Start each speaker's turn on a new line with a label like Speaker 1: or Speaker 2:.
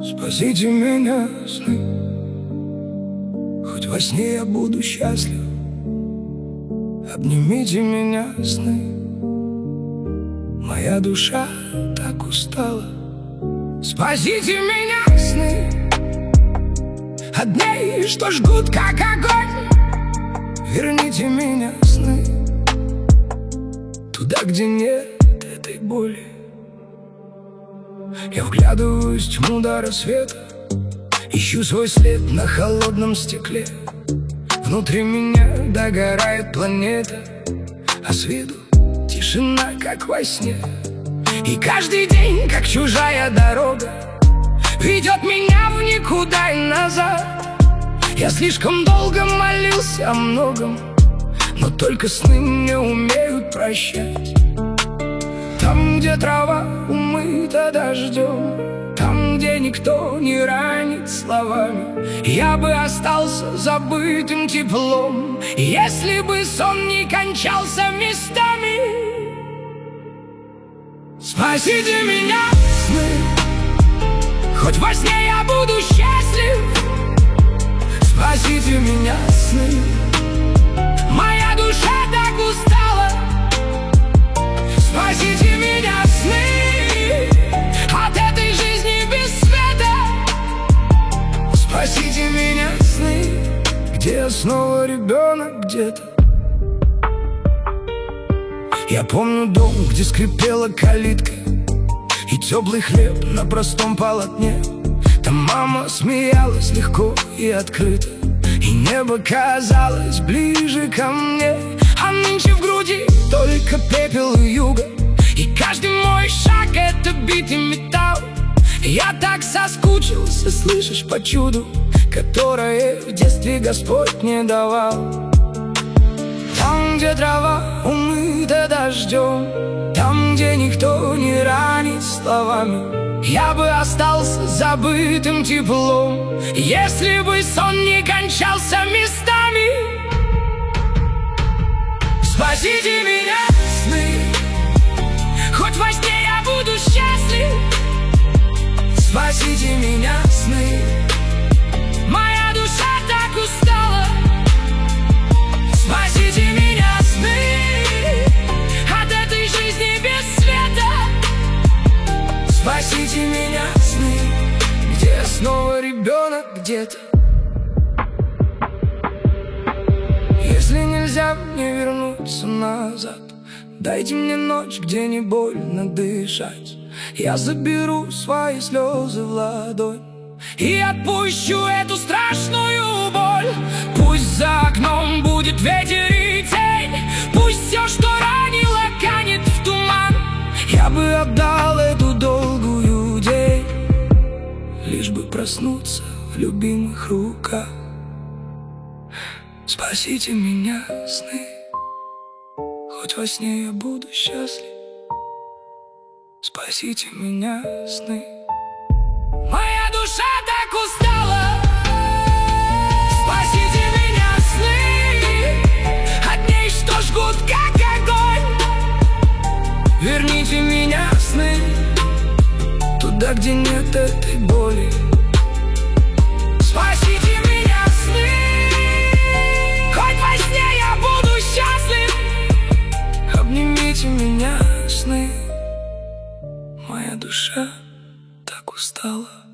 Speaker 1: Спасите меня, сны, хоть во сне я буду счастлив. Обнимите меня, сны, моя душа так устала. Спасите меня, сны, от дней, что жгут, как огонь. Верните меня, сны, туда, где нет этой боли. Я вглядываюсь в тьму до рассвета, ищу свой след на холодном стекле. Внутри меня догорает планета, а с виду тишина, как во сне. И каждый день, как чужая дорога, ведет меня в никуда и назад. Я слишком долго молился о многом, но только сны мне умеют прощать. Там, где трава умыта дождем, там, где никто не ранит словами, я бы остался забытым теплом, если бы сон не кончался местами. Спасите меня, сны, хоть во сне я буду счастлив. Спасите меня, сны, моя душа так устала. Спасите меня, сны, от этой жизни без света. Спасите меня, сны, где я снова ребенок где-то. Я помню дом, где скрипела калитка, и теплый хлеб на простом полотне. Там мама смеялась легко и открыто, и небо казалось ближе ко мне. А нынче в груди только пепел и юга, и каждый мой шаг — это битый металл. Я так соскучился, слышишь, по чуду, которое в детстве Господь мне давал. Там, где трава умыта дождем, там, где никто не ранит словами, я бы остался забытым теплом, если бы сон не кончался местами. Спасите меня, сны, хоть во сне я буду счастлив. Спасите меня, сны, моя душа так устала. Спасите меня, сны, от этой жизни без света. Спасите меня, сны, где я снова ребенок где-то. Если нельзя мне вернуться назад, дайте мне ночь, где не больно дышать. Я заберу свои слезы в ладонь и отпущу эту страшную боль. Пусть за окном будет ветер и тень, пусть все, что ранило, канет в туман. Я бы отдал эту долгую день, лишь бы проснуться в любимых руках. Спасите меня, сны, хоть во сне я буду счастлив. Спасите меня, сны, моя душа так устала. Спасите меня, сны, от дней, что жгут, как огонь. Верните меня, сны, туда, где нет этой боли. Спасите меня, сны, хоть во сне я буду счастлив. Обнимите меня, сны, моя душа так устала.